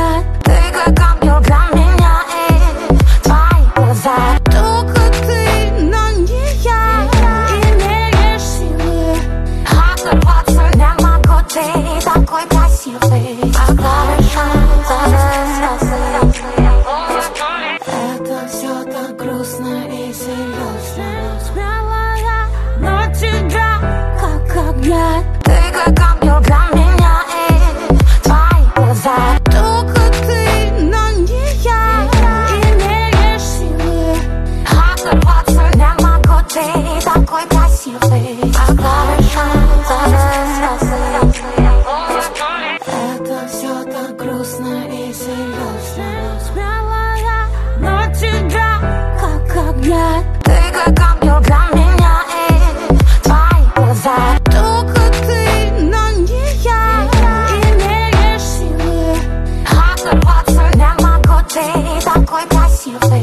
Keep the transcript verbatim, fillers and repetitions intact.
огня. Ты как ангел для меня, и твои глаза. Только ты, но не я. Имеешь силы оторваться не могу. Ты такой красивый, как хорошо. Это все так грустно и серьезно. Смелая, но тебя как огня. Ты как ангел для меня, и твои глаза. Только ты, но не я. Имеешь силы оторваться не могу. Ты такой красивый, как хорошо. Это все так грустно и серьезно. Смелая, но тебя как огня. Ты как ангел для меня, и твои глаза. Только ты, но не я. Имеешь силы оторваться не могу. Ты такой красивый.